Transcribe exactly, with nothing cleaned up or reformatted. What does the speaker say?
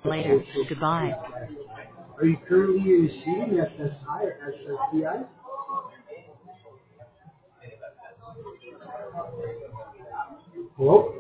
later. Goodbye. Are you currently receiving S S I or S S C I? Hello?